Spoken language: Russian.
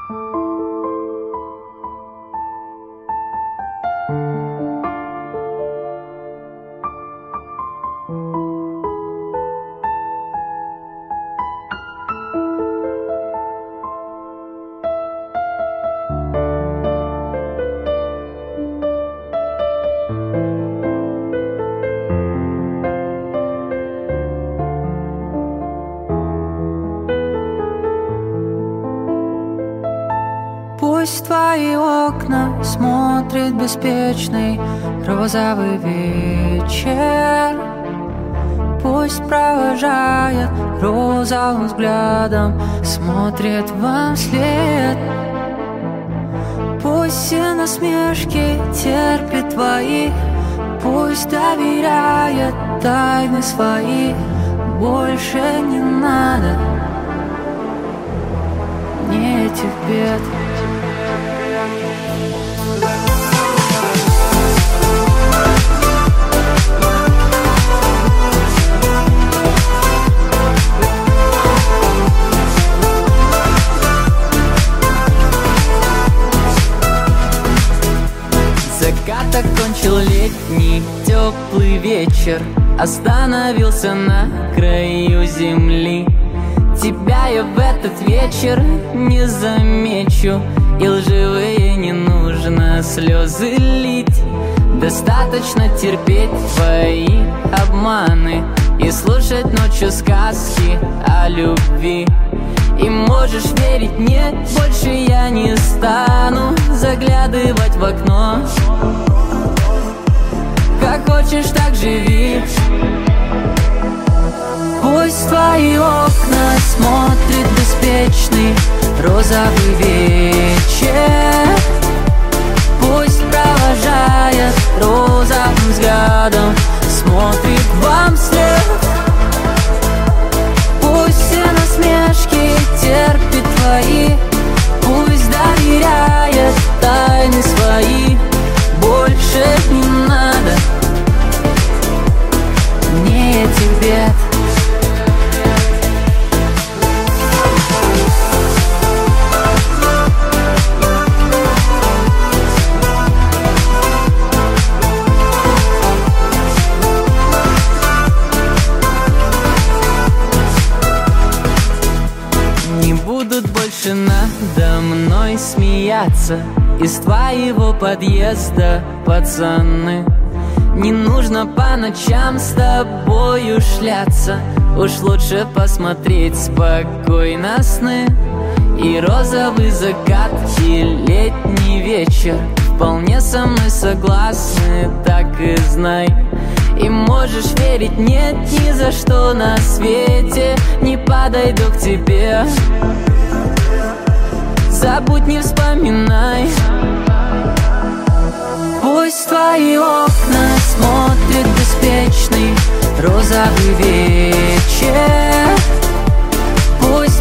Пусть в твои окна смотрит беспечный розовый вечер. Пусть провожает розовым взглядом, смотрит вам вслед. Пусть все насмешки терпит твои, пусть доверяет тайны свои. Больше не надо мне этих бед. Закат окончил летний теплый вечер, остановился на краю земли. Тебя я в этот вечер не замечу, и лживые не нужно слезы лить. Достаточно терпеть твои обманы и слушать ночью сказки о любви. И можешь верить, нет, больше я не стану заглядывать в окно. Как хочешь, так живи. Пусть в твои окна смотрит беспечный розовый вечер. Пусть провожает розовым взглядом, смотрит вам вслед. Пусть все насмешки терпит твои, пусть доверяет тайны свои. Больше не надо мне этих бед. Больше надо мной смеяться из твоего подъезда, пацаны. Не нужно по ночам с тобою шляться, уж лучше посмотреть спокойно сны. И розовый закат, и летний вечер вполне со мной согласны, так и знай. И можешь верить, нет, ни за что на свете не подойду к тебе. Забудь, не вспоминай. Пусть в твои окна смотрит беспечный розовый вечер. Пусть